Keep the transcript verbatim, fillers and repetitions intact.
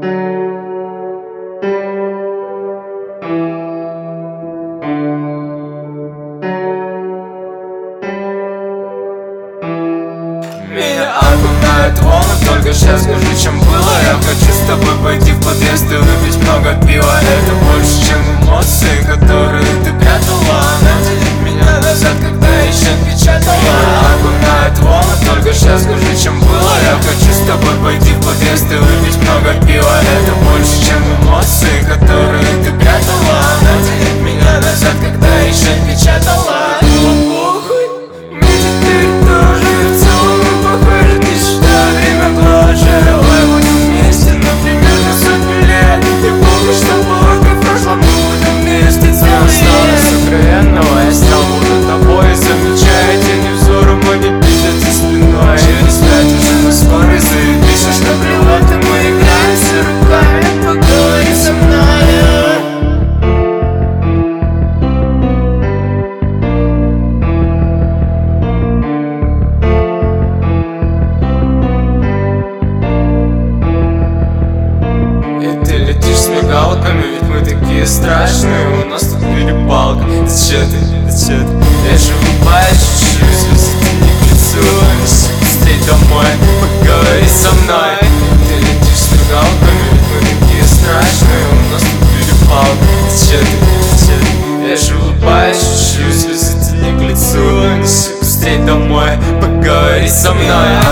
Меня окунает волны, только сейчас скажи, чем было. Я хочу с тобой пойти в подъезд и выпить много пива. Это больше, чем эмоции, которые ты прятала. Наделить меня назад, когда еще печатала. Меня окунает волны, только сейчас скажи, чем было. Я хочу с тобой пойти в подъезд и выпить много пива. Это больше, чем эмоции, которые ты прятала. Наделить меня назад, когда еще печатала. Ведь мы такие страшные, у нас тут перепалка. Зачем ты, зачем ты? Я же улыбаюсь чуть-чуть, слезы не к лицу. Неси быстрей домой, поговори со мной. Ты летишь с мигалками, ведь мы такие страшные, у нас тут перепалка. Зачем ты, зачем ты? Я же улыбаюсь чуть-чуть, слезы не к лицу. Неси быстрей домой, поговори со мной.